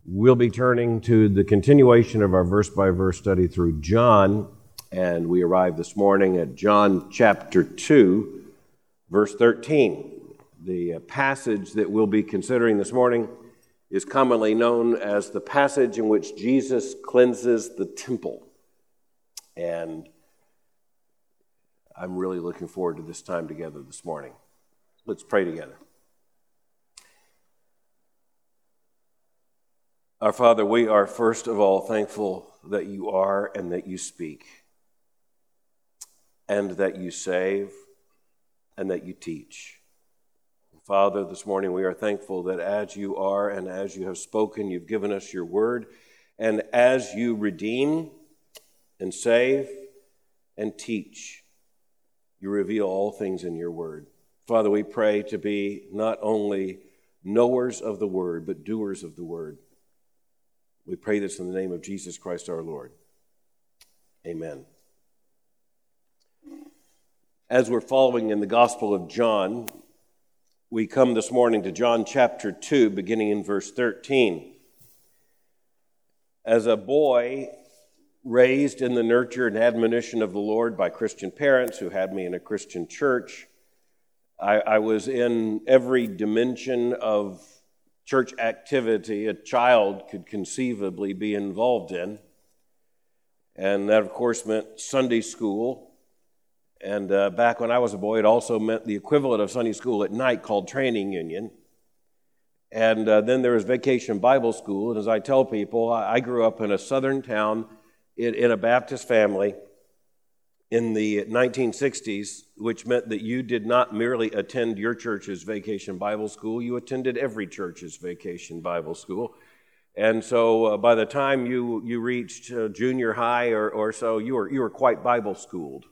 We'll be turning to the continuation of our verse-by-verse study through John, and we arrived this morning at John chapter 2, verse 13. The passage that we'll be considering this morning is commonly known as the passage in which Jesus cleanses the temple. And I'm really looking forward to this time together this morning. Let's pray together. Our Father, we are first of all thankful that you are and that you speak, and that you save, and that you teach. Father, this morning we are thankful that as you are and as you have spoken, you've given us your word, and as you redeem and save and teach, you reveal all things in your word. Father, we pray to be not only knowers of the word, but doers of the word. We pray this in the name of Jesus Christ our Lord. Amen. As we're following in the Gospel of John, we come this morning to John chapter 2, beginning in verse 13. As a boy raised in the nurture and admonition of the Lord by Christian parents who had me in a Christian church, I was in every dimension of church activity a child could conceivably be involved in. And that, of course, meant Sunday school. And back when I was a boy, it also meant the equivalent of Sunday school at night called training union. And then there was vacation Bible school. And as I tell people, I grew up in a southern town in a Baptist family in the 1960s, which meant that you did not merely attend your church's vacation Bible school, you attended every church's vacation Bible school. And so by the time you reached junior high or so, you were quite Bible schooled.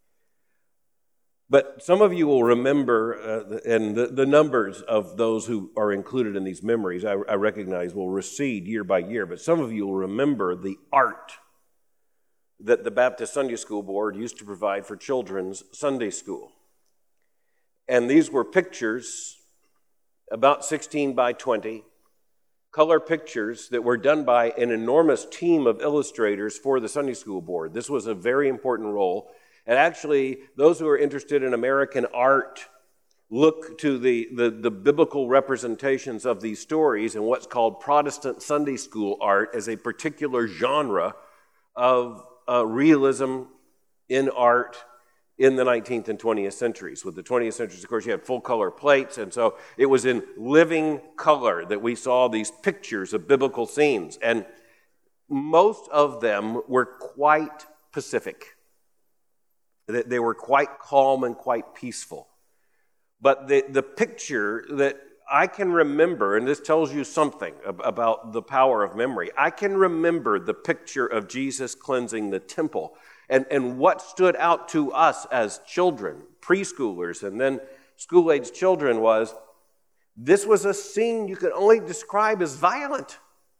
But some of you will remember, and the numbers of those who are included in these memories, I recognize, will recede year by year, but some of you will remember the art that the Baptist Sunday School Board used to provide for children's Sunday school. And these were pictures, about 16 by 20, color pictures that were done by an enormous team of illustrators for the Sunday School Board. This was a very important role. And actually, those who are interested in American art look to the biblical representations of these stories and what's called Protestant Sunday School art as a particular genre of realism in art in the 19th and 20th centuries. With the 20th centuries, of course, you had full-color plates, and so it was in living color that we saw these pictures of biblical scenes, and most of them were quite pacific. They were quite calm and quite peaceful. But the picture that I can remember, and this tells you something about the power of memory, I can remember the picture of Jesus cleansing the temple. And what stood out to us as children, preschoolers, and then school-age children was, this was a scene you could only describe as violent.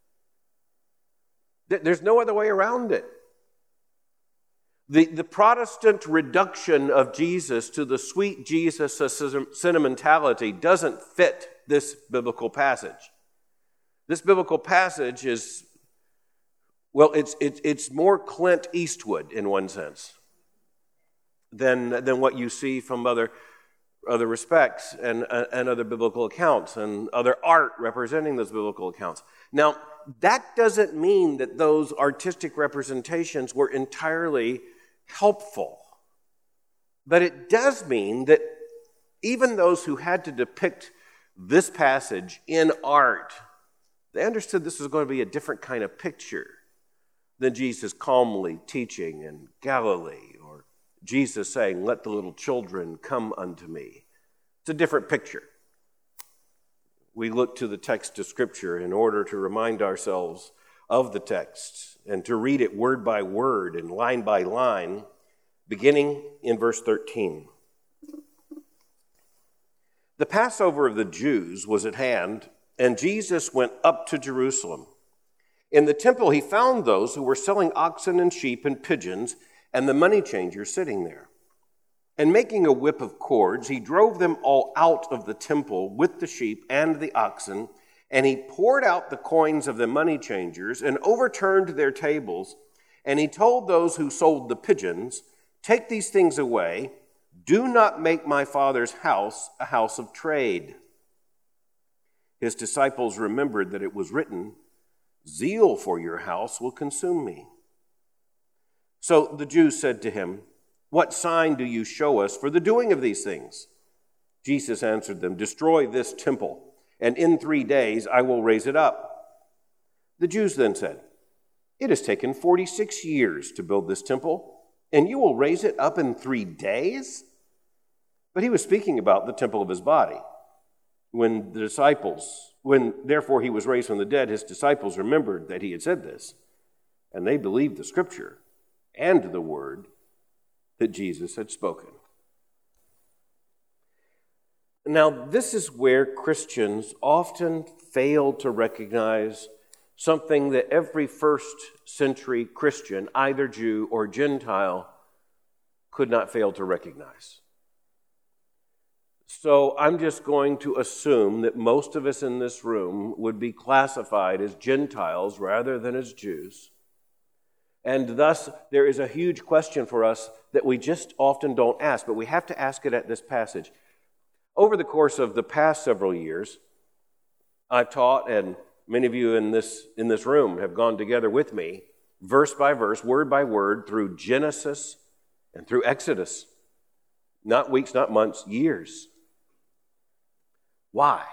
There's no other way around it. The Protestant reduction of Jesus to the sweet Jesus sentimentality doesn't fit this biblical passage. This biblical passage is, well, it's more Clint Eastwood in one sense than what you see from other respects and other biblical accounts and other art representing those biblical accounts. Now, that doesn't mean that those artistic representations were entirely helpful. But it does mean that even those who had to depict this passage in art, they understood this was going to be a different kind of picture than Jesus calmly teaching in Galilee or Jesus saying, "Let the little children come unto me." It's a different picture. We look to the text of Scripture in order to remind ourselves of the text and to read it word by word and line by line, beginning in verse 13. The Passover of the Jews was at hand, and Jesus went up to Jerusalem. In the temple he found those who were selling oxen and sheep and pigeons, and the money changers sitting there. And making a whip of cords, he drove them all out of the temple with the sheep and the oxen, And he poured out the coins of the money changers and overturned their tables. And he told those who sold the pigeons, "Take these things away. Do not make my Father's house a house of trade." His disciples remembered that it was written, "Zeal for your house will consume me." So the Jews said to him, "What sign do you show us for the doing of these things?" Jesus answered them, "Destroy this temple, and in 3 days I will raise it up." The Jews then said, "It has taken 46 years to build this temple, and you will raise it up in 3 days?" But he was speaking about the temple of his body. When therefore he was raised from the dead, his disciples remembered that he had said this, and they believed the scripture and the word that Jesus had spoken. Now, this is where Christians often fail to recognize something that every first century Christian, either Jew or Gentile, could not fail to recognize. So I'm just going to assume that most of us in this room would be classified as Gentiles rather than as Jews. And thus, there is a huge question for us that we just often don't ask, but we have to ask it at this passage. Over the course of the past several years, I've taught, and many of you in this room have gone together with me, verse by verse, word by word, through Genesis and through Exodus. Not weeks, not months, years. Why?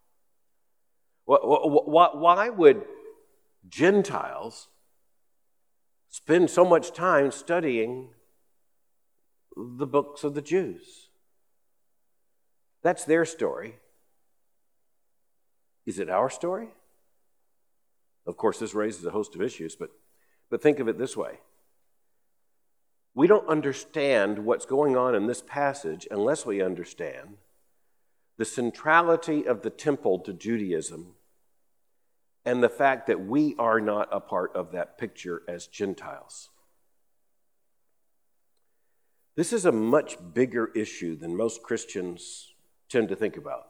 Why would Gentiles spend so much time studying the books of the Jews? That's their story. Is it our story? Of course, this raises a host of issues, but think of it this way. We don't understand what's going on in this passage unless we understand the centrality of the temple to Judaism and the fact that we are not a part of that picture as Gentiles. This is a much bigger issue than most Christians tend to think about.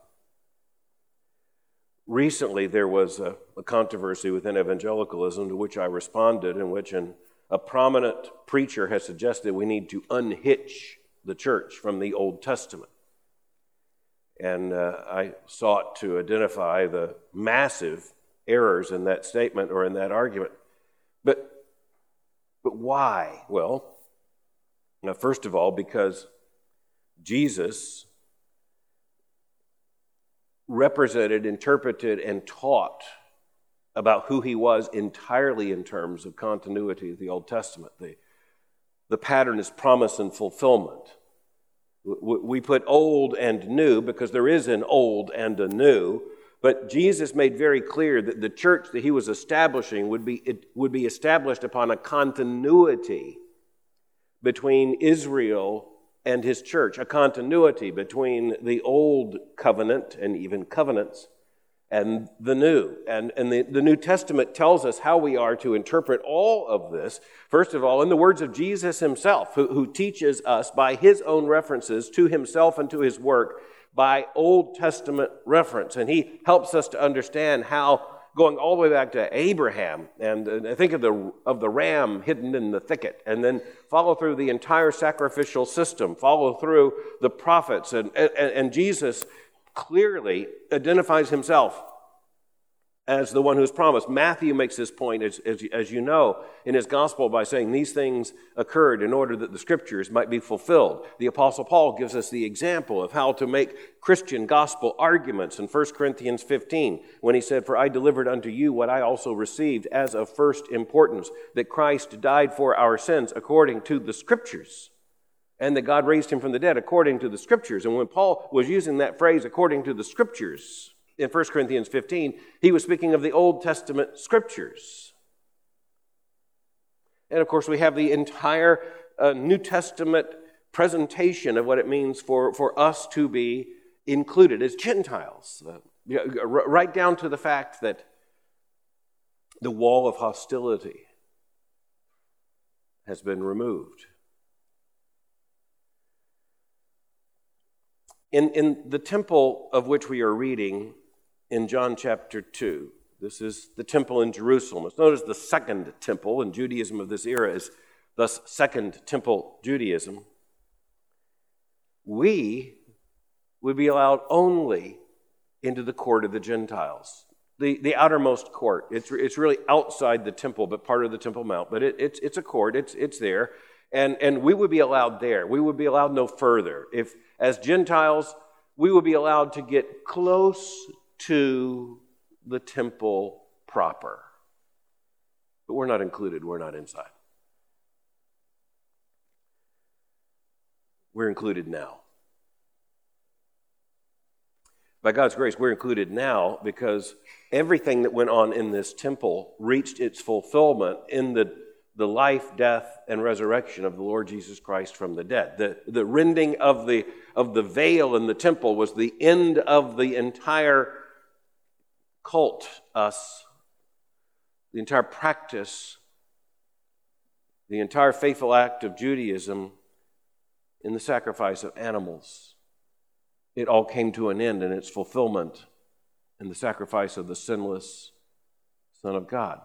Recently, there was a controversy within evangelicalism to which I responded, in which a prominent preacher has suggested we need to unhitch the church from the Old Testament. And I sought to identify the massive errors in that statement or in that argument. But why? Well, first of all, because Jesus represented, interpreted, and taught about who he was entirely in terms of continuity of the Old Testament. The pattern is promise and fulfillment. We put old and new because there is an old and a new, but Jesus made very clear that the church that he was establishing would be established upon a continuity between Israel and his church, a continuity between the old covenant and even covenants and the new. And the New Testament tells us how we are to interpret all of this. First of all, in the words of Jesus himself, who teaches us by his own references to himself and to his work by Old Testament reference. And he helps us to understand how, going all the way back to Abraham, and think of the ram hidden in the thicket, and then follow through the entire sacrificial system, follow through the prophets, and Jesus clearly identifies himself as the one who's promised. Matthew makes this point, as you know, in his gospel by saying these things occurred in order that the scriptures might be fulfilled. The Apostle Paul gives us the example of how to make Christian gospel arguments in 1 Corinthians 15, when he said, "For I delivered unto you what I also received as of first importance, that Christ died for our sins according to the scriptures, and that God raised him from the dead according to the scriptures." And when Paul was using that phrase, according to the scriptures, in 1 Corinthians 15, he was speaking of the Old Testament scriptures. And of course, we have the entire New Testament presentation of what it means for us to be included as Gentiles. Right down to the fact that the wall of hostility has been removed. In the temple of which we are reading in John chapter 2. This is the temple in Jerusalem. It's known as the Second Temple, and Judaism of this era is thus Second Temple Judaism. We would be allowed only into the court of the Gentiles, the outermost court. It's really outside the temple, but part of the Temple Mount. But it's a court. It's there, and we would be allowed there. We would be allowed no further. If as Gentiles, we would be allowed to get close to the temple proper, but we're not included. We're not inside. We're included now. By God's grace, we're included now because everything that went on in this temple reached its fulfillment in the life, death, and resurrection of the Lord Jesus Christ from the dead. The rending of the veil in the temple was the end of the entire cult, the entire practice, the entire faithful act of Judaism in the sacrifice of animals. It all came to an end in its fulfillment in the sacrifice of the sinless Son of God.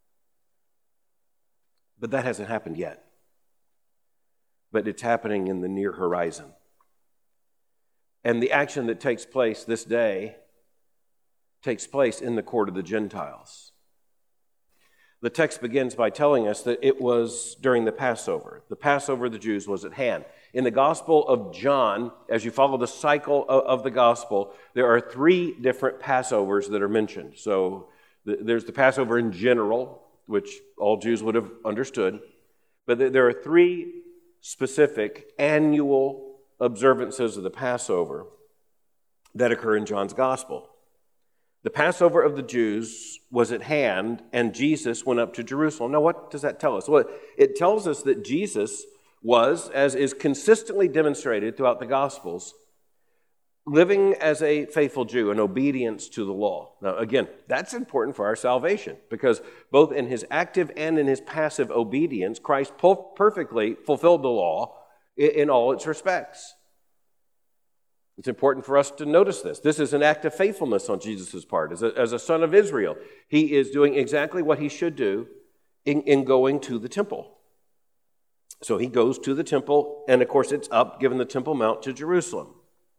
But that hasn't happened yet. But it's happening in the near horizon. And the action that takes place this day takes place in the court of the Gentiles. The text begins by telling us that it was during the Passover. The Passover of the Jews was at hand. In the Gospel of John, as you follow the cycle of the Gospel, there are 3 different Passovers that are mentioned. So there's the Passover in general, which all Jews would have understood. But there are 3 specific annual observances of the Passover that occur in John's Gospel. The Passover of the Jews was at hand, and Jesus went up to Jerusalem. Now, what does that tell us? Well, it tells us that Jesus was, as is consistently demonstrated throughout the Gospels, living as a faithful Jew in obedience to the law. Now, again, that's important for our salvation, because both in his active and in his passive obedience, Christ perfectly fulfilled the law in all its respects. It's important for us to notice this. This is an act of faithfulness on Jesus' part. As a son of Israel, he is doing exactly what he should do in going to the temple. So he goes to the temple, and of course it's up, given the Temple Mount, to Jerusalem.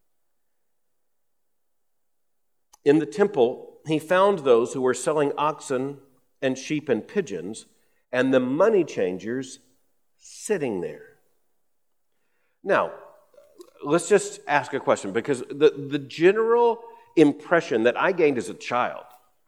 In the temple, he found those who were selling oxen and sheep and pigeons, and the money changers sitting there. Now, let's just ask a question, because the general impression that I gained as a child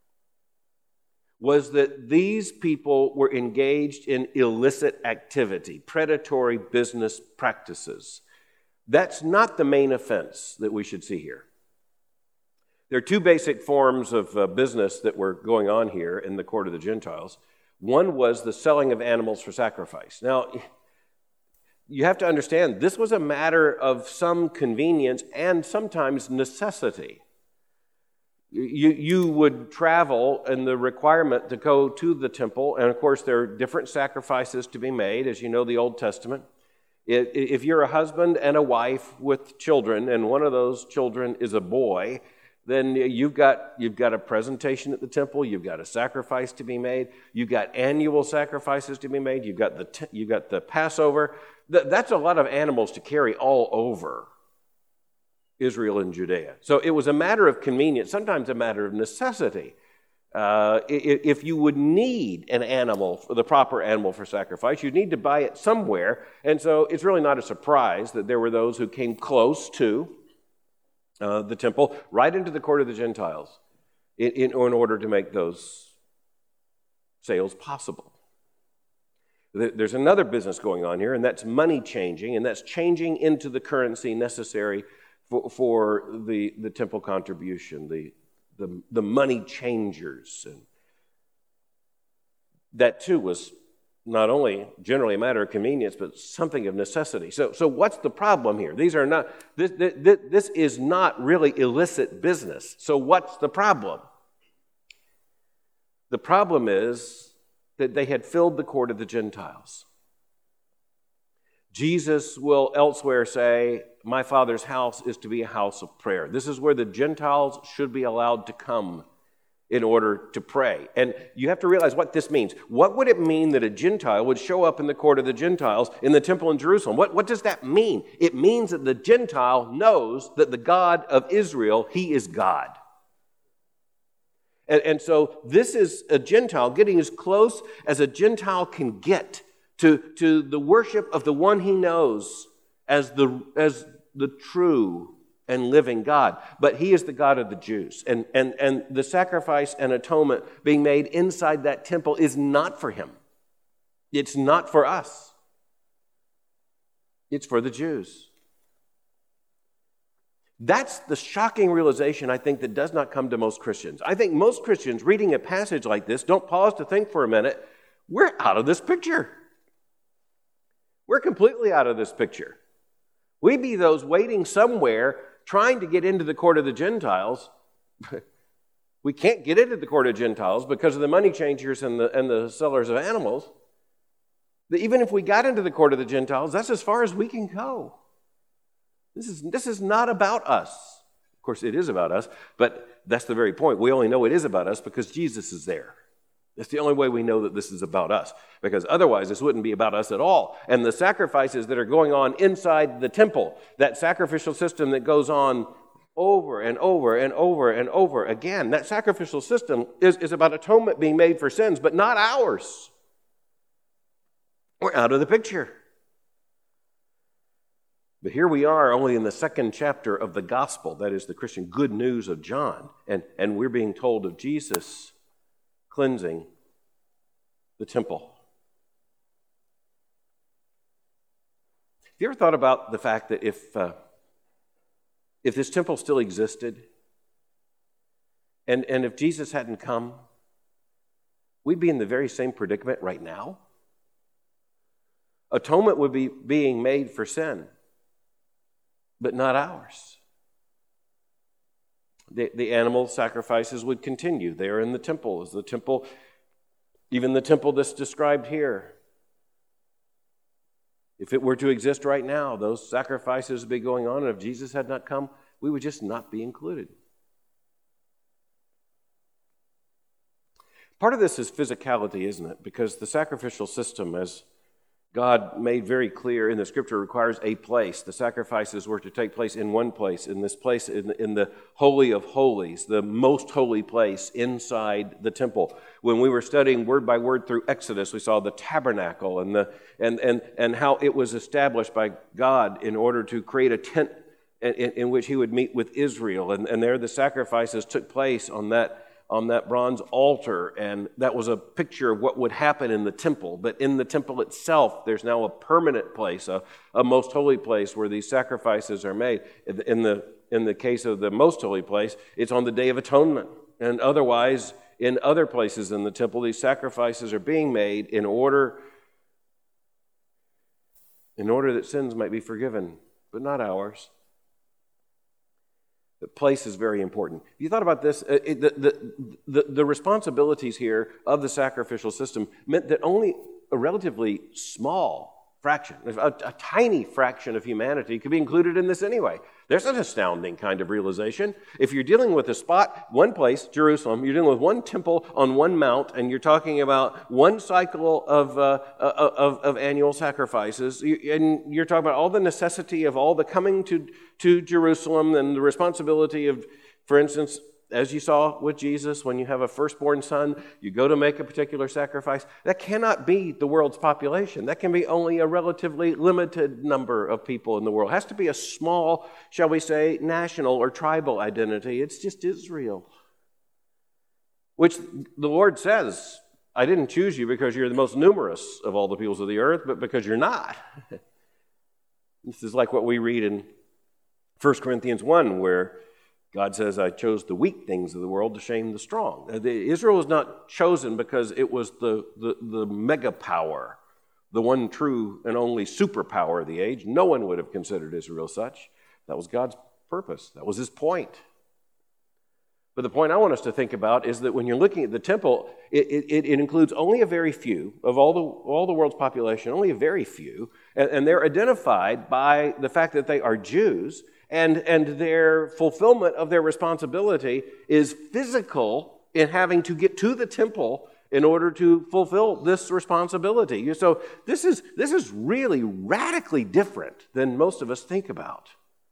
was that these people were engaged in illicit activity, predatory business practices. That's not the main offense that we should see here. There are 2 basic forms of business that were going on here in the court of the Gentiles. One was the selling of animals for sacrifice. Now, you have to understand, this was a matter of some convenience and sometimes necessity. You would travel and the requirement to go to the temple, and of course there are different sacrifices to be made, as you know the Old Testament. If you're a husband and a wife with children, and one of those children is a boy, then you've got a presentation at the temple, you've got a sacrifice to be made, you've got annual sacrifices to be made, you've got the Passover. That's a lot of animals to carry all over Israel and Judea. So it was a matter of convenience, sometimes a matter of necessity. If you would need an animal, the proper animal for sacrifice, you'd need to buy it somewhere. And so it's really not a surprise that there were those who came close to the temple, right into the court of the Gentiles, in order to make those sales possible. There's another business going on here, and that's money changing, and that's changing into the currency necessary for the temple contribution, the money changers. And that too was not only generally a matter of convenience, but something of necessity. So what's the problem here? This is not really illicit business. So what's the problem? The problem is that they had filled the court of the Gentiles. Jesus will elsewhere say, my Father's house is to be a house of prayer. This is where the Gentiles should be allowed to come in order to pray. And you have to realize what this means. What would it mean that a Gentile would show up in the court of the Gentiles in the temple in Jerusalem? What does that mean? It means that the Gentile knows that the God of Israel, he is God. And so this is a Gentile getting as close as a Gentile can get to the worship of the one he knows as the true and living God. But he is the God of the Jews. And the sacrifice and atonement being made inside that temple is not for him. It's not for us. It's for the Jews. That's the shocking realization, I think, that does not come to most Christians. I think most Christians reading a passage like this don't pause to think for a minute, we're out of this picture. We're completely out of this picture. We be those waiting somewhere trying to get into the court of the Gentiles. We can't get into the court of Gentiles because of the money changers and the sellers of animals. But even if we got into the court of the Gentiles, that's as far as we can go. This is not about us. Of course, it is about us, but that's the very point. We only know it is about us because Jesus is there. That's the only way we know that this is about us, because otherwise this wouldn't be about us at all. And the sacrifices that are going on inside the temple, that sacrificial system that goes on over and over and over and over again, that sacrificial system is about atonement being made for sins, but not ours. We're out of the picture. But here we are only in the second chapter of the gospel, that is the Christian good news of John, and we're being told of Jesus cleansing the temple. Have you ever thought about the fact that if this temple still existed, and if Jesus hadn't come, we'd be in the very same predicament right now? Atonement would be being made for sin, but not ours. The animal sacrifices would continue there in the temple. As the temple, even the temple that's described here, if it were to exist right now, those sacrifices would be going on, and if Jesus had not come, we would just not be included. Part of this is physicality, isn't it? Because the sacrificial system, as God made very clear in the Scripture, requires a place. The sacrifices were to take place in one place, in this place, in the Holy of Holies, the most holy place inside the temple. When we were studying word by word through Exodus, we saw the tabernacle and how it was established by God in order to create a tent in which he would meet with Israel. And there the sacrifices took place on that bronze altar, and that was a picture of what would happen in the temple. But in the temple itself, there's now a permanent place, a most holy place where these sacrifices are made. In the case of the most holy place, it's on the Day of Atonement. And otherwise, in other places in the temple, these sacrifices are being made in order that sins might be forgiven, but not ours. The place is very important. You thought about this? The responsibilities here of the sacrificial system meant that only a relatively small fraction, a tiny fraction of humanity could be included in this anyway. There's an astounding kind of realization. If you're dealing with a spot, one place, Jerusalem, you're dealing with one temple on one mount, and you're talking about one cycle of annual sacrifices, and you're talking about all the necessity of all the coming to Jerusalem and the responsibility of, for instance, as you saw with Jesus, when you have a firstborn son, you go to make a particular sacrifice. That cannot be the world's population. That can be only a relatively limited number of people in the world. It has to be a small, shall we say, national or tribal identity. It's just Israel. Which the Lord says, I didn't choose you because you're the most numerous of all the peoples of the earth, but because you're not. This is like what we read in 1 Corinthians 1, where God says, I chose the weak things of the world to shame the strong. Israel was not chosen because it was the mega power, the one true and only superpower of the age. No one would have considered Israel such. That was God's purpose. That was his point. But the point I want us to think about is that when you're looking at the temple, it includes only a very few of all the world's population, only a very few, and they're identified by the fact that they are Jews, and their fulfillment of their responsibility is physical in having to get to the temple in order to fulfill this responsibility. So this is really radically different than most of us think about.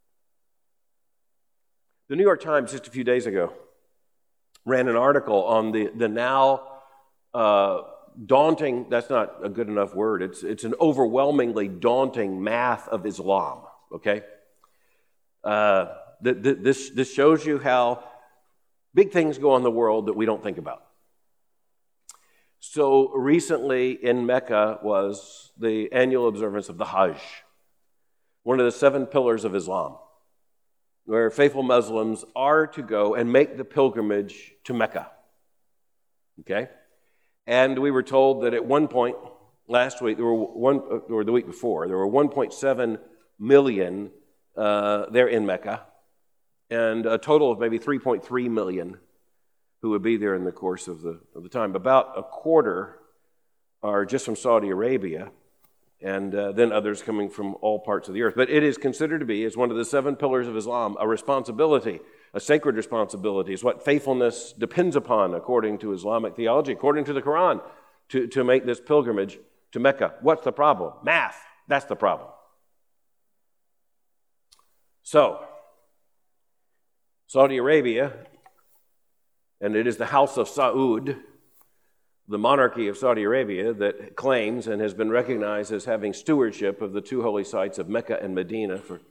The New York Times just a few days ago ran an article on the now daunting, that's not a good enough word, it's an overwhelmingly daunting math of Islam, okay? This shows you how big things go on in the world that we don't think about. So recently in Mecca was the annual observance of the Hajj, one of the 7 pillars of Islam, where faithful Muslims are to go and make the pilgrimage to Mecca. Okay? And we were told that at one point last week, or the week before, there were 1.7 million there in Mecca, and a total of maybe 3.3 million who would be there in the course of the time. About a quarter are just from Saudi Arabia, and then others coming from all parts of the earth. But it is considered to be, as one of the 7 pillars of Islam, a responsibility, a sacred responsibility. It's what faithfulness depends upon, according to Islamic theology, according to the Quran, to make this pilgrimage to Mecca. What's the problem? Math. That's the problem. So, Saudi Arabia, and it is the House of Saud, the monarchy of Saudi Arabia, that claims and has been recognized as having stewardship of the 2 holy sites of Mecca and Medina for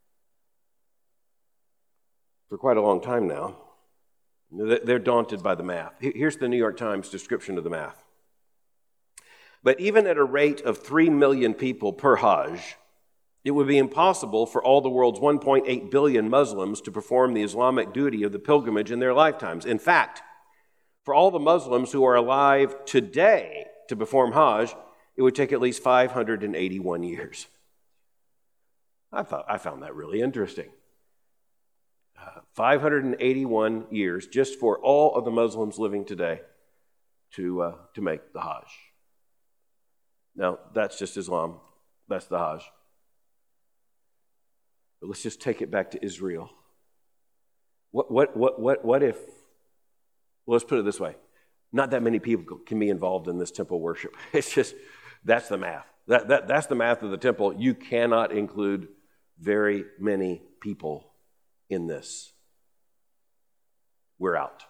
quite a long time now. They're daunted by the math. Here's the New York Times description of the math. But even at a rate of 3 million people per Hajj, it would be impossible for all the world's 1.8 billion Muslims to perform the Islamic duty of the pilgrimage in their lifetimes. In fact, for all the Muslims who are alive today to perform Hajj, it would take at least 581 years. I found that really interesting. 581 years just for all of the Muslims living today to make the Hajj. Now, that's just Islam. That's the Hajj. But let's just take it back to Israel. What if, well, let's put it this way, not that many people can be involved in this temple worship. It's just, that's the math. That's the math of the temple. You cannot include very many people in this. We're out.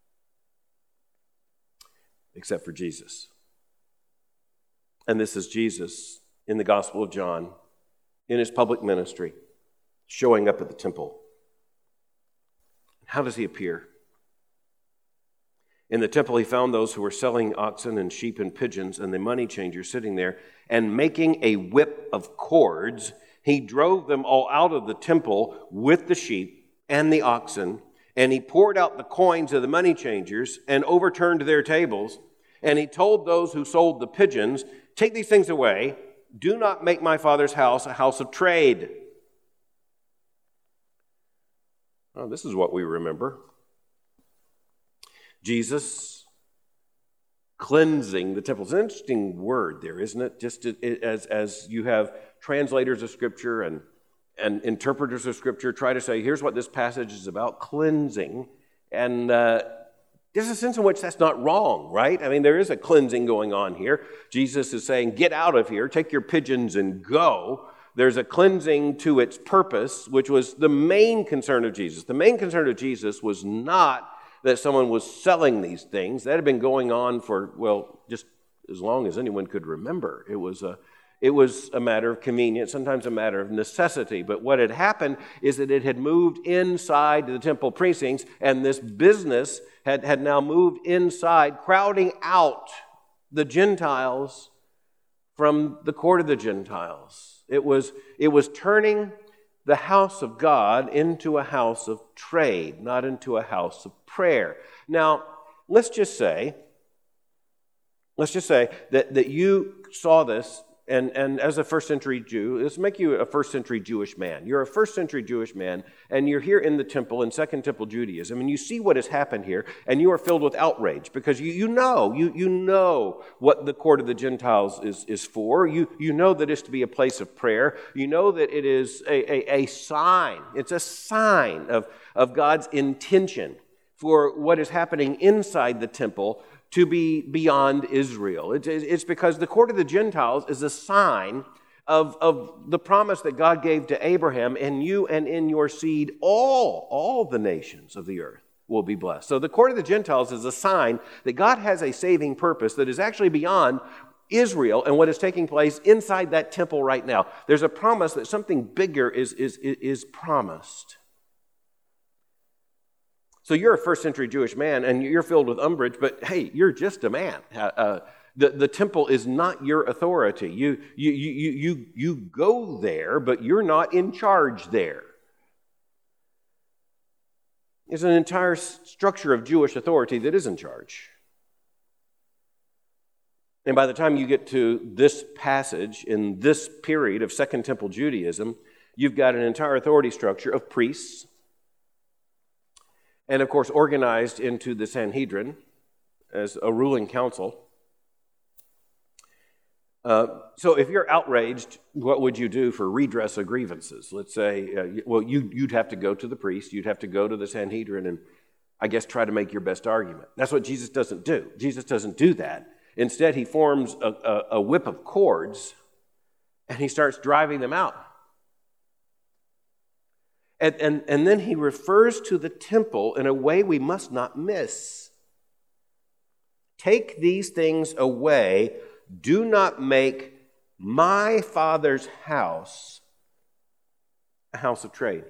Except for Jesus. And this is Jesus in the Gospel of John, in his public ministry, showing up at the temple. How does he appear? In the temple, he found those who were selling oxen and sheep and pigeons and the money changers sitting there, and making a whip of cords, he drove them all out of the temple with the sheep and the oxen, and he poured out the coins of the money changers and overturned their tables, and he told those who sold the pigeons, "Take these things away. Do not make my Father's house a house of trade." Oh, this is what we remember. Jesus cleansing the temple. It's an interesting word there, isn't it? Just as you have translators of Scripture and interpreters of Scripture try to say, here's what this passage is about, cleansing. And there's a sense in which that's not wrong, right? I mean, there is a cleansing going on here. Jesus is saying, get out of here, take your pigeons and go. There's a cleansing to its purpose, which was the main concern of Jesus. The main concern of Jesus was not that someone was selling these things. That had been going on for, well, just as long as anyone could remember. It was a matter of convenience, sometimes a matter of necessity. But what had happened is that it had moved inside the temple precincts, and this business had now moved inside, crowding out the Gentiles from the court of the Gentiles. It was turning the house of God into a house of trade, not into a house of prayer. Now, let's just say that you saw this And as a first century Jew, let's make you a first century Jewish man. You're a first century Jewish man, and you're here in the temple, in Second Temple Judaism, and you see what has happened here, and you are filled with outrage because you know what the court of the Gentiles is for. You know that it's to be a place of prayer. You know that it is a sign. It's a sign of God's intention for what is happening inside the temple to be beyond Israel. It's because the court of the Gentiles is a sign of the promise that God gave to Abraham, and you and in your seed, all the nations of the earth will be blessed. So the court of the Gentiles is a sign that God has a saving purpose that is actually beyond Israel and what is taking place inside that temple right now. There's a promise that something bigger is promised. So you're a first century Jewish man and you're filled with umbrage, but hey, you're just a man. The temple is not your authority. You go there, but you're not in charge there. There's an entire structure of Jewish authority that is in charge. And by the time you get to this passage, in this period of Second Temple Judaism, you've got an entire authority structure of priests, and of course organized into the Sanhedrin as a ruling council. So if you're outraged, what would you do for redress of grievances? Let's say, you'd have to go to the priest, you'd have to go to the Sanhedrin and I guess try to make your best argument. That's what Jesus doesn't do. Jesus doesn't do that. Instead, he forms a whip of cords and he starts driving them out. And then he refers to the temple in a way we must not miss. Take these things away. Do not make my Father's house a house of trade.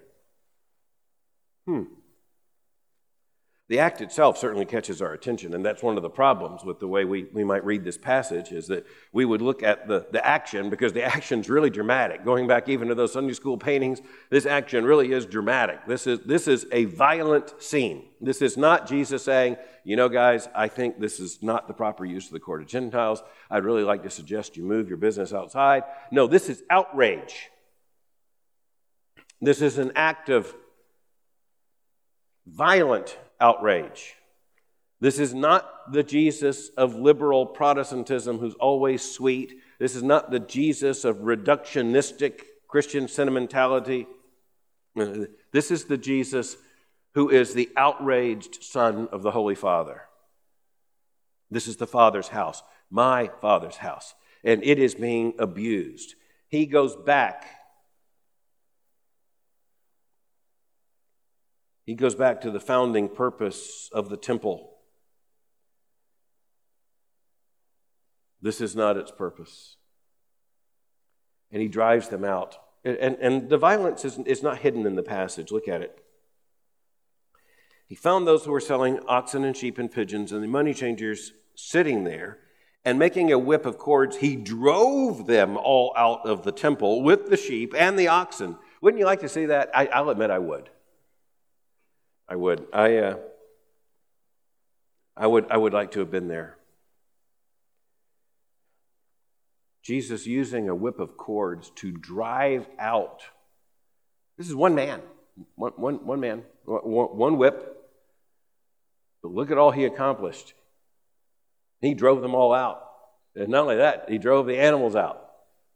The act itself certainly catches our attention, and that's one of the problems with the way we might read this passage, is that we would look at the action, because the action's really dramatic. Going back even to those Sunday school paintings, this action really is dramatic. This is a violent scene. This is not Jesus saying, guys, I think this is not the proper use of the court of Gentiles. I'd really like to suggest you move your business outside. No, this is outrage. This is an act of violent outrage. This is not the Jesus of liberal Protestantism who's always sweet. This is not the Jesus of reductionistic Christian sentimentality. This is the Jesus who is the outraged Son of the Holy Father. This is the Father's house, my Father's house, and it is being abused. He goes back. He goes back to the founding purpose of the temple. This is not its purpose. And he drives them out. And the violence is not hidden in the passage. Look at it. He found those who were selling oxen and sheep and pigeons and the money changers sitting there, and making a whip of cords, he drove them all out of the temple with the sheep and the oxen. Wouldn't you like to see that? I'll admit I would. I would. I would like to have been there. Jesus using a whip of cords to drive out. This is one man. One man. One whip. But look at all he accomplished. He drove them all out. And not only that, he drove the animals out.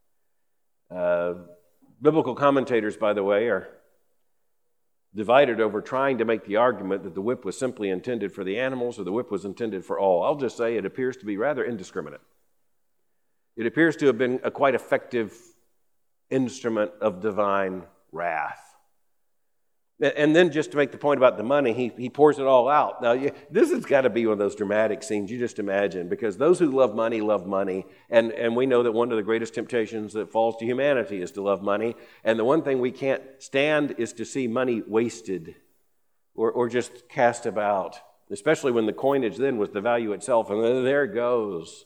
Biblical commentators, by the way, are divided over trying to make the argument that the whip was simply intended for the animals or the whip was intended for all. I'll just say it appears to be rather indiscriminate. It appears to have been a quite effective instrument of divine wrath. And then just to make the point about the money, he pours it all out. Now, this has got to be one of those dramatic scenes you just imagine, because those who love money, and we know that one of the greatest temptations that falls to humanity is to love money, and the one thing we can't stand is to see money wasted or just cast about, especially when the coinage then was the value itself, and there it goes.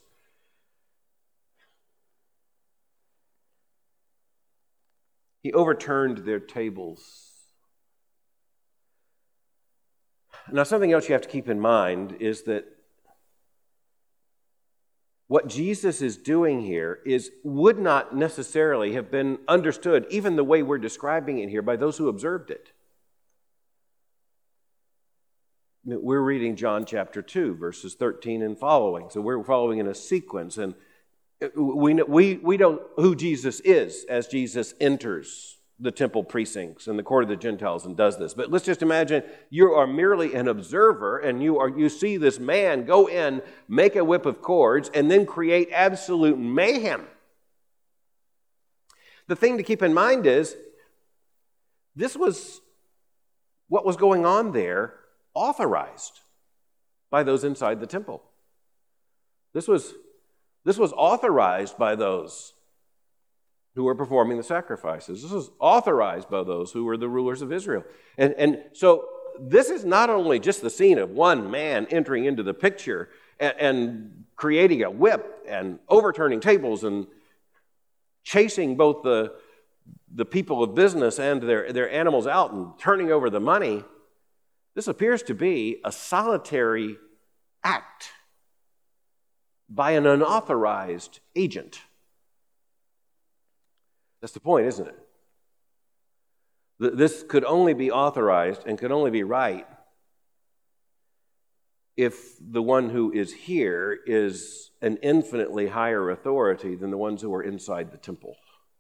He overturned their tables. Now, something else you have to keep in mind is that what Jesus is doing here would not necessarily have been understood, even the way we're describing it here, by those who observed it. We're reading John chapter 2, verses 13 and following. So we're following in a sequence, and we know who Jesus is as Jesus enters the temple precincts and the court of the Gentiles and does this. But let's just imagine you are merely an observer, and you see this man go in, make a whip of cords, and then create absolute mayhem. The thing to keep in mind is, this was what was going on there, authorized by those inside the temple. This was authorized by those who were performing the sacrifices. This was authorized by those who were the rulers of Israel. And so this is not only just the scene of one man entering into the picture and creating a whip and overturning tables and chasing both the people of business and their animals out and turning over the money. This appears to be a solitary act by an unauthorized agent. That's the point, isn't it? This could only be authorized and could only be right if the one who is here is an infinitely higher authority than the ones who are inside the temple.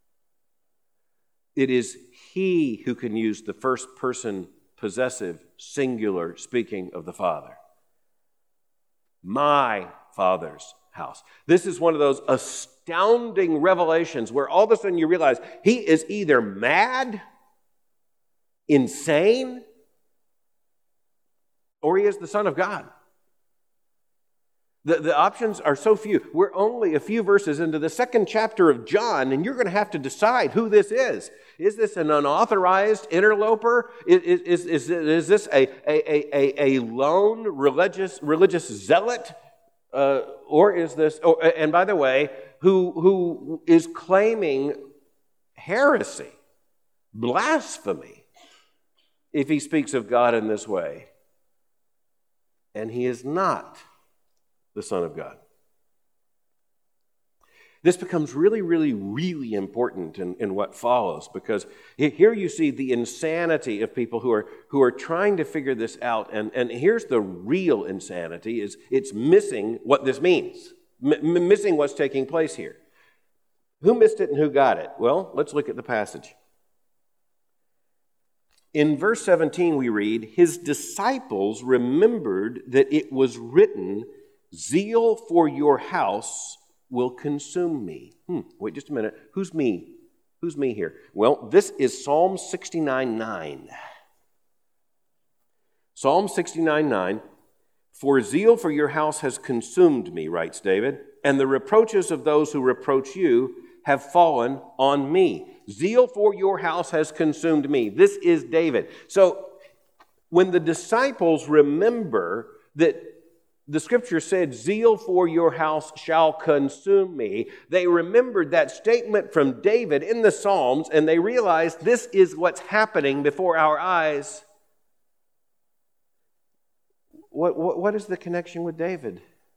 It is he who can use the first person possessive, singular, speaking of the Father. My Father's house. This is one of those astounding revelations where all of a sudden you realize he is either mad, insane, or he is the Son of God. The options are so few. We're only a few verses into the second chapter of John, and you're going to have to decide who this is. Is this an unauthorized interloper? Is this a lone religious zealot? Or is this, and by the way, who is claiming heresy, blasphemy, if he speaks of God in this way? And he is not the Son of God. This becomes really, really, really important in what follows, because here you see the insanity of people who are trying to figure this out, and here's the real insanity, is it's missing what this means, missing what's taking place here. Who missed it and who got it? Well, let's look at the passage. In verse 17 we read, his disciples remembered that it was written, zeal for your house will consume me. Wait just a minute. Who's me? Who's me here? Well, this is Psalm 69:9. Psalm 69:9. For zeal for your house has consumed me, writes David, and the reproaches of those who reproach you have fallen on me. Zeal for your house has consumed me. This is David. So when the disciples remember that the scripture said, zeal for your house shall consume me, they remembered that statement from David in the Psalms, and they realized this is what's happening before our eyes. What is the connection with David?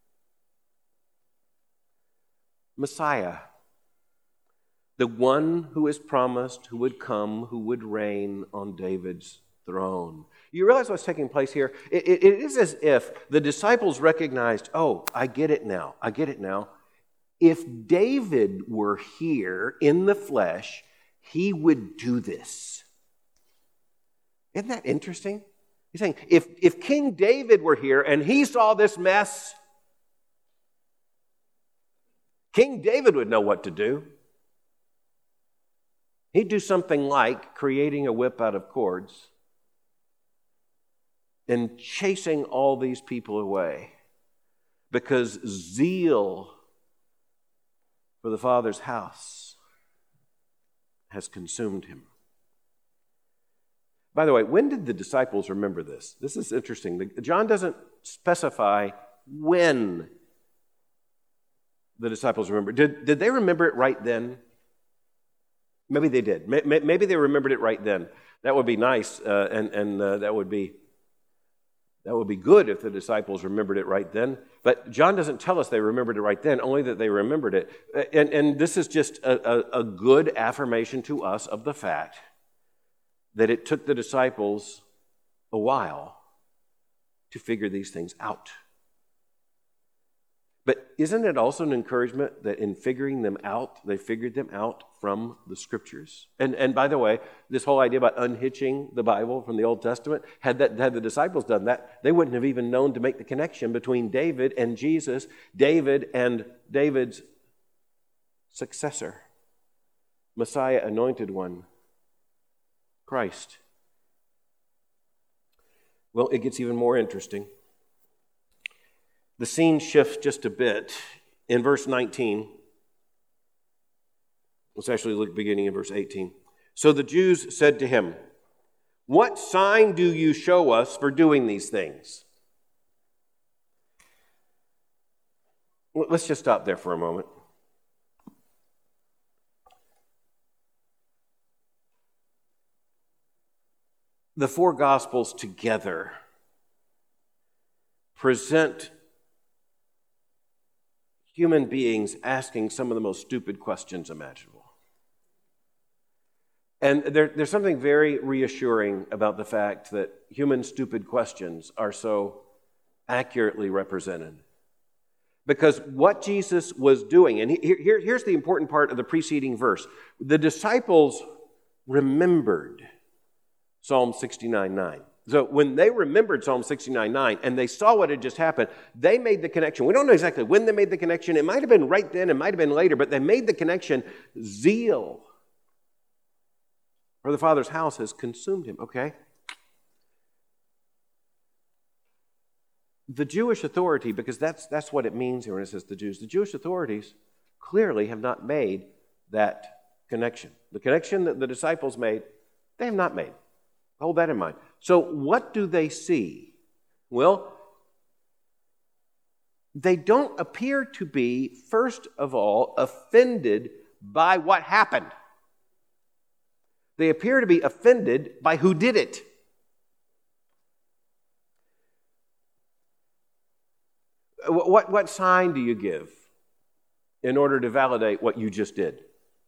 Messiah. The one who is promised, who would come, who would reign on David's throne. You realize what's taking place here? It is as if the disciples recognized, oh, I get it now. If David were here in the flesh, he would do this. Isn't that interesting? He's saying, if King David were here and he saw this mess, King David would know what to do. He'd do something like creating a whip out of cords and chasing all these people away, because zeal for the Father's house has consumed him. By the way, when did the disciples remember this? This is interesting. John doesn't specify when the disciples remembered. Did they remember it right then? Maybe they did. Maybe they remembered it right then. That would be nice, and that would be That would be good if the disciples remembered it right then. But John doesn't tell us they remembered it right then, only that they remembered it. And this is just a good affirmation to us of the fact that it took the disciples a while to figure these things out. But isn't it also an encouragement that in figuring them out, they figured them out from the Scriptures? And by the way, this whole idea about unhitching the Bible from the Old Testament, had the disciples done that, they wouldn't have even known to make the connection between David and Jesus, David and David's successor, Messiah, anointed one, Christ. Well, it gets even more interesting. The scene shifts just a bit. In verse 19, let's actually look beginning in verse 18. So the Jews said to him, "What sign do you show us for doing these things?" Let's just stop there for a moment. The four Gospels together present human beings asking some of the most stupid questions imaginable. And there's something very reassuring about the fact that human stupid questions are so accurately represented. Because what Jesus was doing, and here's the important part of the preceding verse. The disciples remembered Psalm 69:9. So when they remembered Psalm 69:9 and they saw what had just happened, they made the connection. We don't know exactly when they made the connection. It might have been right then, it might have been later, but they made the connection. Zeal for the Father's house has consumed him. Okay? The Jewish authority, because that's what it means here when it says the Jews, the Jewish authorities clearly have not made that connection. The connection that the disciples made, they have not made. Hold that in mind. So what do they see? Well, they don't appear to be, first of all, offended by what happened. They appear to be offended by who did it. What sign do you give in order to validate what you just did?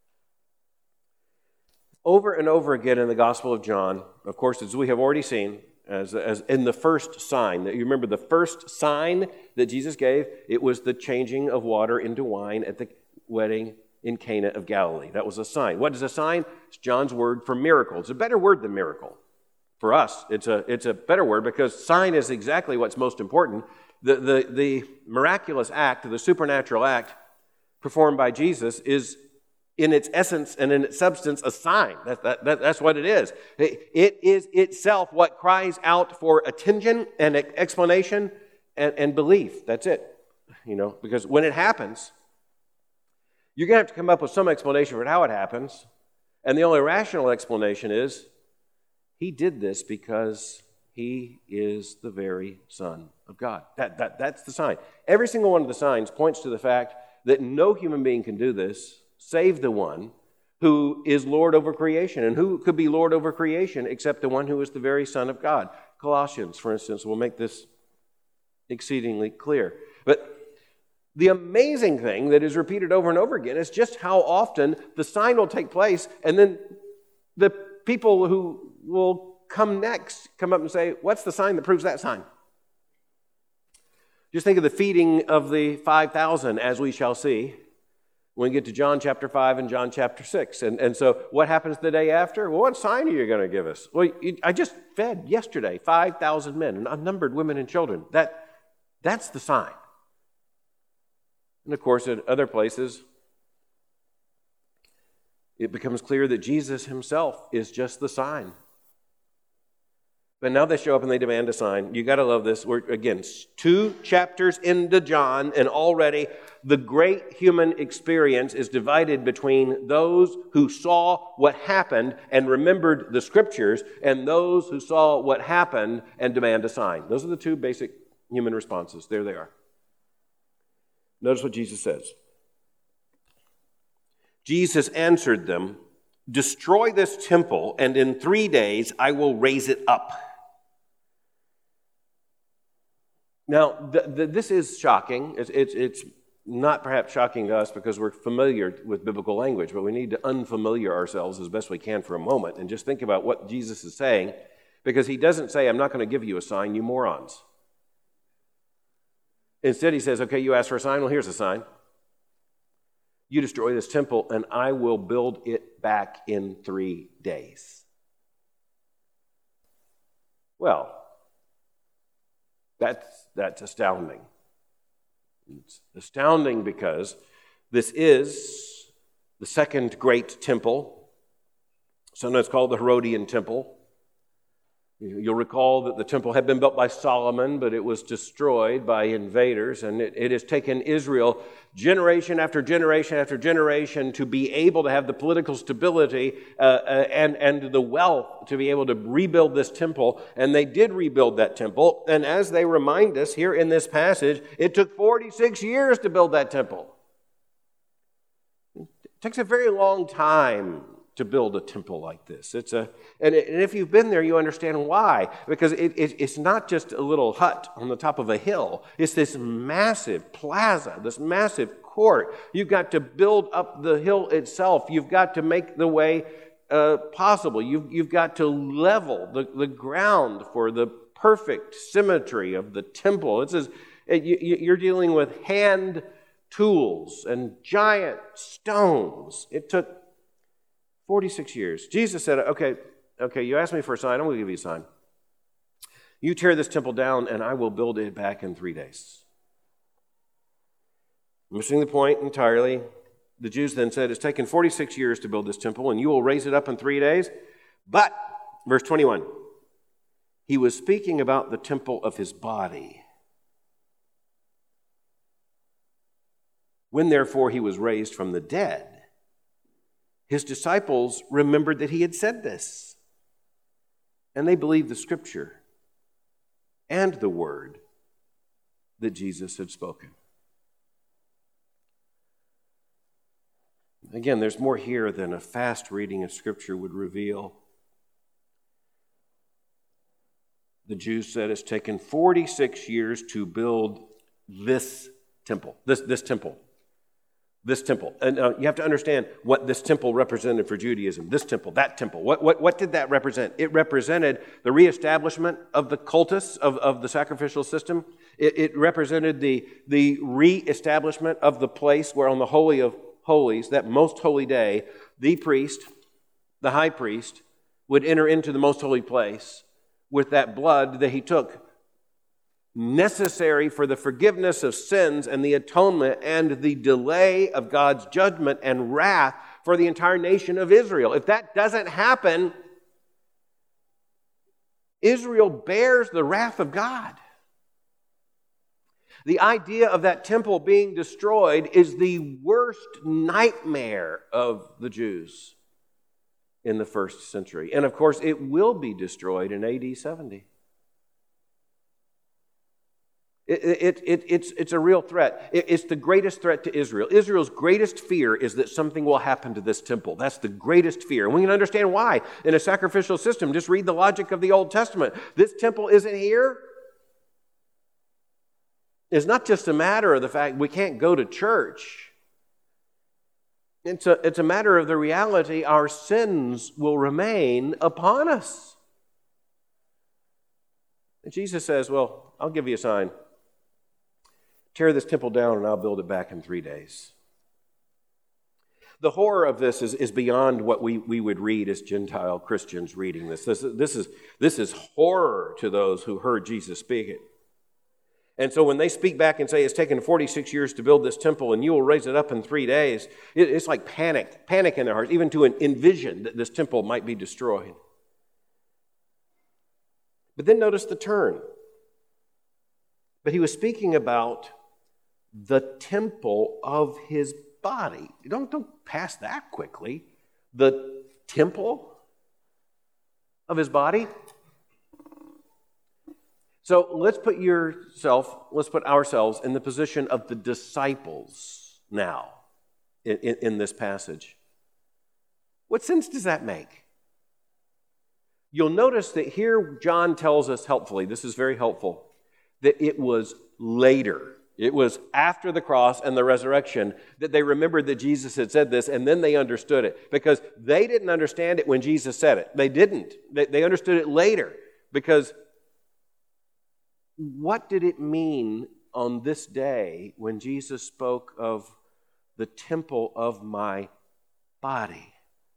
Over and over again in the Gospel of John, of course, as we have already seen, as in the first sign, that you remember the first sign that Jesus gave, it was the changing of water into wine at the wedding in Cana of Galilee. That was a sign. What is a sign? It's John's word for miracle. It's a better word than miracle. For us, it's a better word because sign is exactly what's most important. The miraculous act, the supernatural act performed by Jesus is in its essence and in its substance a sign. That's what it is. It is itself what cries out for attention and explanation and belief. That's it. Because when it happens, you're going to have to come up with some explanation for how it happens. And the only rational explanation is he did this because he is the very Son of God. That's the sign. Every single one of the signs points to the fact that no human being can do this save the one who is Lord over creation. And who could be Lord over creation except the one who is the very Son of God? Colossians, for instance, will make this exceedingly clear. But the amazing thing that is repeated over and over again is just how often the sign will take place, and then the people who will come next come up and say, "What's the sign that proves that sign?" Just think of the feeding of the 5,000, as we shall see when we get to John chapter 5 and John chapter 6. And so what happens the day after? Well, what sign are you going to give us? Well, I just fed yesterday 5,000 men, and unnumbered women and children. That's the sign. And of course, at other places, it becomes clear that Jesus himself is just the sign. But now they show up and they demand a sign. You got to love this. We're, again, 2 chapters into John, and already the great human experience is divided between those who saw what happened and remembered the Scriptures, and those who saw what happened and demand a sign. Those are the 2 basic human responses. There they are. Notice what Jesus says. Jesus answered them, "Destroy this temple, and in 3 days I will raise it up." Now, this is shocking. It's not perhaps shocking to us because we're familiar with biblical language, but we need to unfamiliar ourselves as best we can for a moment and just think about what Jesus is saying, because he doesn't say, I'm not going to give you a sign, you morons. Instead, he says, okay, you asked for a sign? Well, here's a sign. You destroy this temple, and I will build it back in 3 days. Well, that's astounding. It's astounding because this is the second great temple, sometimes called the Herodian temple. You'll recall that the temple had been built by Solomon, but it was destroyed by invaders, and it has taken Israel generation after generation after generation to be able to have the political stability and the wealth to be able to rebuild this temple, and they did rebuild that temple, and as they remind us here in this passage, it took 46 years to build that temple. It takes a very long time to build a temple like this. And if you've been there, you understand why. Because it's not just a little hut on the top of a hill. It's this massive plaza, this massive court. You've got to build up the hill itself. You've got to make the way possible. You've got to level the ground for the perfect symmetry of the temple. You're dealing with hand tools and giant stones. It took 46 years. Jesus said, okay, you asked me for a sign, I'm going to give you a sign. You tear this temple down, and I will build it back in 3 days. Missing the point entirely, the Jews then said, it's taken 46 years to build this temple, and you will raise it up in 3 days. But, verse 21, he was speaking about the temple of his body. When, therefore, he was raised from the dead, his disciples remembered that he had said this, and they believed the scripture and the word that Jesus had spoken. Again, there's more here than a fast reading of scripture would reveal. The Jews said it's taken 46 years to build this temple, this temple. This temple. And you have to understand what this temple represented for Judaism. This temple, that temple. What did that represent? It represented the reestablishment of the cultus, of the sacrificial system. It represented the reestablishment of the place where on the Holy of Holies, that most holy day, the priest, the high priest, would enter into the most holy place with that blood that he took, necessary for the forgiveness of sins and the atonement and the delay of God's judgment and wrath for the entire nation of Israel. If that doesn't happen, Israel bears the wrath of God. The idea of that temple being destroyed is the worst nightmare of the Jews in the first century. And of course, it will be destroyed in AD 70. It's a real threat. It's the greatest threat to Israel. Israel's greatest fear is that something will happen to this temple. That's the greatest fear. And we can understand why. In a sacrificial system, just read the logic of the Old Testament. This temple isn't here. It's not just a matter of the fact we can't go to church. It's a matter of the reality our sins will remain upon us. And Jesus says, well, I'll give you a sign. Tear this temple down and I'll build it back in 3 days. The horror of this is beyond what we would read as Gentile Christians reading this. This is horror to those who heard Jesus speak it. And so when they speak back and say it's taken 46 years to build this temple and you will raise it up in 3 days, it's like panic in their hearts, even to envision that this temple might be destroyed. But then notice the turn. But he was speaking about the temple of his body. Don't pass that quickly. The temple of his body. So let's put ourselves in the position of the disciples now in this passage. What sense does that make? You'll notice that here John tells us helpfully, this is very helpful, that it was later. It was after the cross and the resurrection that they remembered that Jesus had said this, and then they understood it. Because they didn't understand it when Jesus said it. They didn't. They understood it later. Because what did it mean on this day when Jesus spoke of the temple of my body?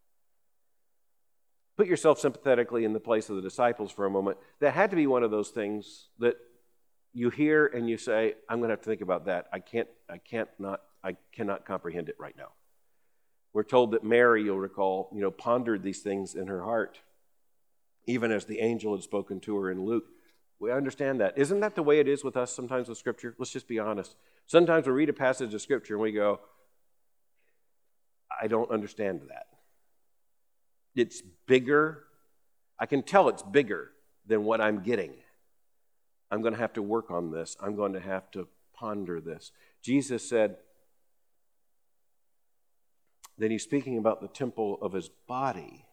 Put yourself sympathetically in the place of the disciples for a moment. That had to be one of those things that you hear and you say, I'm going to have to think about that. I cannot comprehend it right now. We're told that Mary, you'll recall, pondered these things in her heart, even as the angel had spoken to her in Luke. We understand that. Isn't that the way it is with us sometimes with Scripture? Let's just be honest. Sometimes we read a passage of Scripture and we go, I don't understand that. It's bigger. I can tell it's bigger than what I'm getting. I'm going to have to work on this. I'm going to have to ponder this. Jesus said that he's speaking about the temple of his body.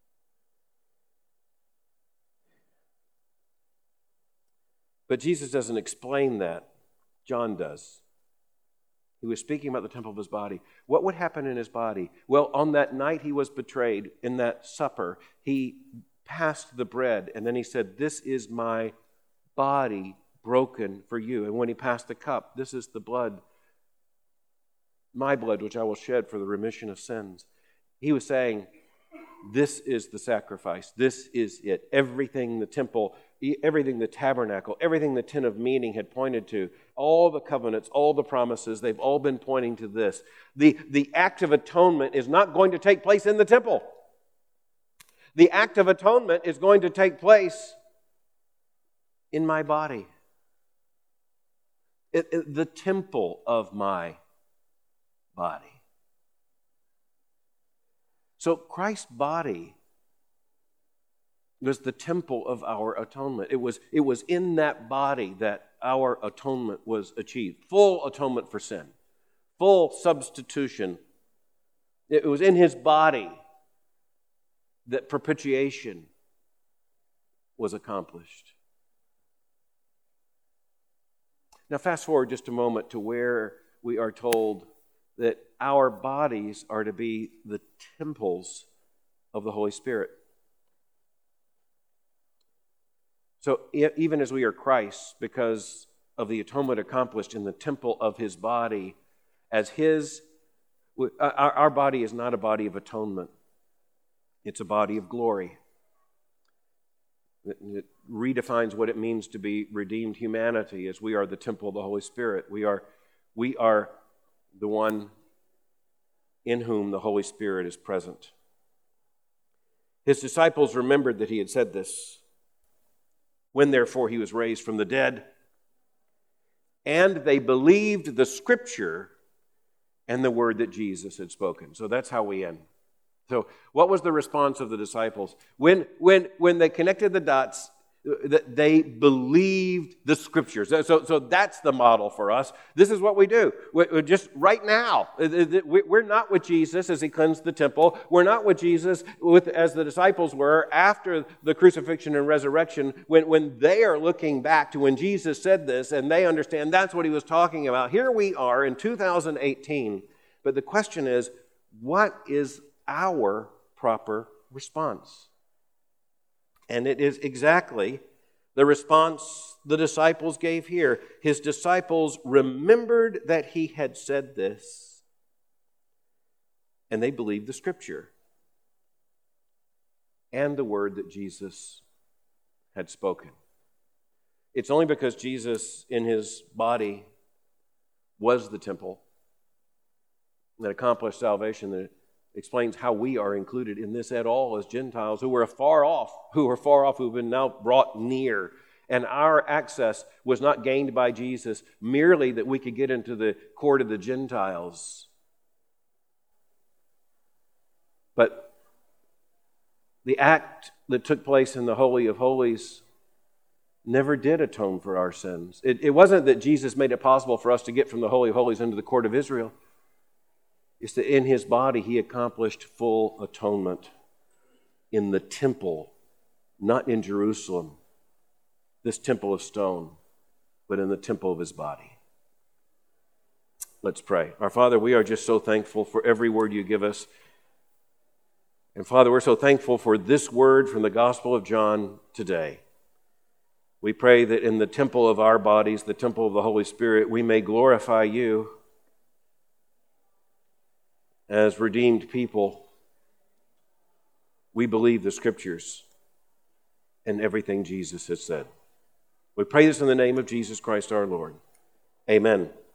But Jesus doesn't explain that. John does. He was speaking about the temple of his body. What would happen in his body? Well, on that night he was betrayed, in that supper, he passed the bread, and then he said, this is my body broken for you. And when he passed the cup, this is the blood, my blood, which I will shed for the remission of sins. He was saying, this is the sacrifice. This is it. Everything the temple, everything the tabernacle, everything the tent of meeting had pointed to, all the covenants, all the promises, they've all been pointing to this. The act of atonement is not going to take place in the temple. The act of atonement is going to take place in my body. The temple of my body. So Christ's body was the temple of our atonement. It was in that body that our atonement was achieved. Full atonement for sin. Full substitution. It was in his body that propitiation was accomplished. Now fast forward just a moment to where we are told that our bodies are to be the temples of the Holy Spirit. So even as we are Christ's, because of the atonement accomplished in the temple of his body, as his, our body is not a body of atonement. It's a body of glory. It redefines what it means to be redeemed humanity, as we are the temple of the Holy Spirit. We are the one in whom the Holy Spirit is present. His disciples remembered that he had said this. When therefore he was raised from the dead, and they believed the Scripture and the word that Jesus had spoken. So that's how we end. So what was the response of the disciples? When they connected the dots, they believed the Scriptures. So that's the model for us. This is what we do. We're just right now. We're not with Jesus as he cleansed the temple. We're not with Jesus as the disciples were after the crucifixion and resurrection, when they are looking back to when Jesus said this and they understand that's what he was talking about. Here we are in 2018. But the question is, what is our proper response? And it is exactly the response the disciples gave here. His disciples remembered that he had said this, and they believed the Scripture and the word that Jesus had spoken. It's only because Jesus in his body was the temple that accomplished salvation that explains how we are included in this at all as Gentiles who were far off, who've been now brought near. And our access was not gained by Jesus merely that we could get into the court of the Gentiles. But the act that took place in the Holy of Holies never did atone for our sins. It wasn't that Jesus made it possible for us to get from the Holy of Holies into the court of Israel. It's that in his body he accomplished full atonement in the temple, not in Jerusalem, this temple of stone. but in the temple of his body. Let's pray. Our Father, we are just so thankful for every word you give us. And Father, we're so thankful for this word from the Gospel of John today. We pray that in the temple of our bodies, the temple of the Holy Spirit, we may glorify you as redeemed people. We believe the Scriptures and everything Jesus has said. We pray this in the name of Jesus Christ our Lord. Amen.